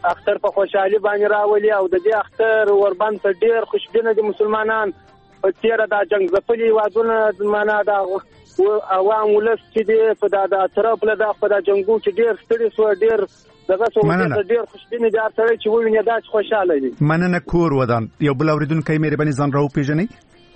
اختر په خوشحالي باندې راولي او د دې اختر اوربند ته ډیر خوشبینه دي مسلمانان. په تیره دا جنگ ځپلي هیوادونه معنا دا عوام ولس چې دی په دا طرف له دا په دا جنګو چې ډیر ستړي سو ډیر دغه څو ډیر خوشبینه دي سره چې ویني دا خوشاله دي. مننه کور ودان. یو بل اوریدونکو مهرباني ځان راو پیژنئ.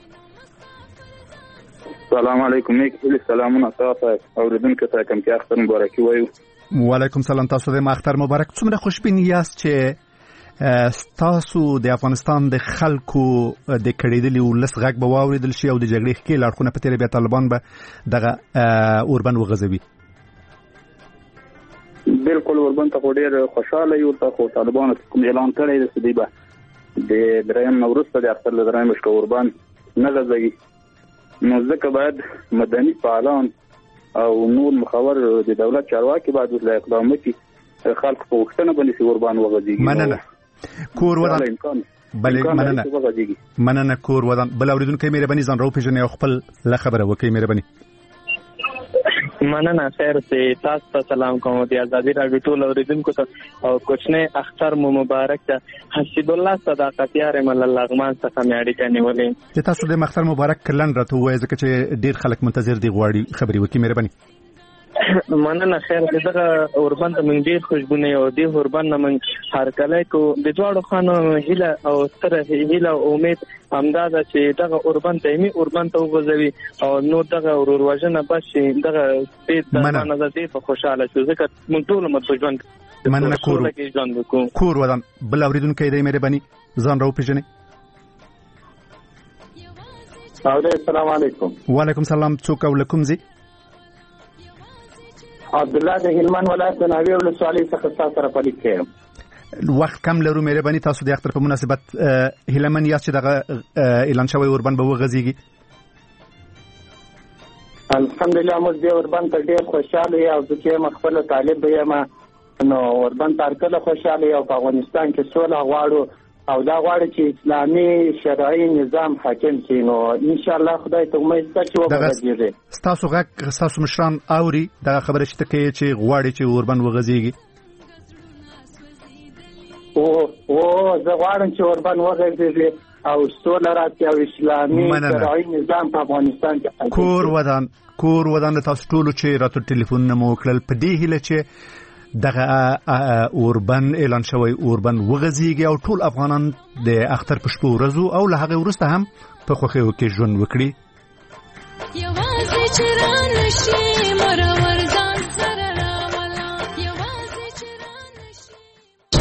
السلام علیکم. نیک سلامونه تاسو اوریدونکو ته کوم کې اختر مبارکي وایو. وعلیکم سلام. تاسو د اختر مبارک. څومره خوشبین یاست چې تاسو د افغانستان د خلکو د کړیدلي ولس غږ به واوریدل شي او د جګړې ښکېل اړخونه په تیره بیا طالبان به دغه اوربند وغځوي؟ بالکل اوربند ته ډېر خوشاله یو. خو طالبانو کوم اعلان کړی دی چې دوی به د درېیم نه وروسته د اختر له درېیم شپه اوربند نه غځوي. نو ځکه باید مدني فعالان او نور مخور د دولت چارواکي باید وسله اقدام وکړي خلک په وختونه باندې اوربند وغځيږي. مننه کور ودان. مننه کور ودان. بل اوریدونکو مهرباني ځان راو پیژنئ او خپل له خبره وکړئ. مهرباني. مننه. خیر سي تاسو ته سلام کوم. د ازادي راډیو ټول اوریدونکو ته او کوچنی اختر مو مبارک ته. حسب الله صداقتیار مل لغمان څخه میاړي کني ولې تاسو د اختر مبارک کلن راته وایي ځکه چې ډیر خلک منتظر دي غواړي خبري وکړي. مهرباني. مننه. خیر دغه اوربند من ډیر خوشبونه او د اوربند من هر کله کو د دواړو خانو هیله او ستره هیله او امید همداده چې دغه اوربند دایمي اوربند ته وغځوي او نو دغه ورورواژنه بس دغه دې د نظر په خوشاله شو ځکه موږ ټول متوجن. مننه کور ودان. بل اوریدونکو دې مهرباني ځان راو پیژنئ. السلام علیکم. وعلیکم سلام. څوک او لکم زی؟ عبد الله د هلمند ولایت ناوی ولسوالۍ څخه تاسو سره پلیک کړم. وخت کم لرو. مهرباني تاسو د اختر په مناسبت هلمند یاست چې دغه اعلان شوی اوربند به وغځيږي؟ الحمدلله موږ د اوربند ته ډېر خوشاله یو او چې مخفل طالب یم نو اوربند تر کله خوشاله یو په افغانستان کې سوله غواړو او دا غواړي چې اسلامي شرعي نظام حاکم شي. نو ان شاء الله خدای ته امید ده چې وغځيږي. تاسو غږ تاسو مشران اوري دا خبره چې کوي چې غواړي چې اوربند وغځيږي؟ او زه غواړم چې اوربند وغځيږي او سوله راتي او اسلامي شرعي نظام په افغانستان کې. کور ودان تاسو ټول چې راتو ټلیفون مو وکړل په دې هیله چې دغه اوربند اعلان شوی اوربند وغځيږي او ټول افغانان د اختر په شپه ورځو او له هغه وروسته هم په خوښۍ کې ژوند وکړي.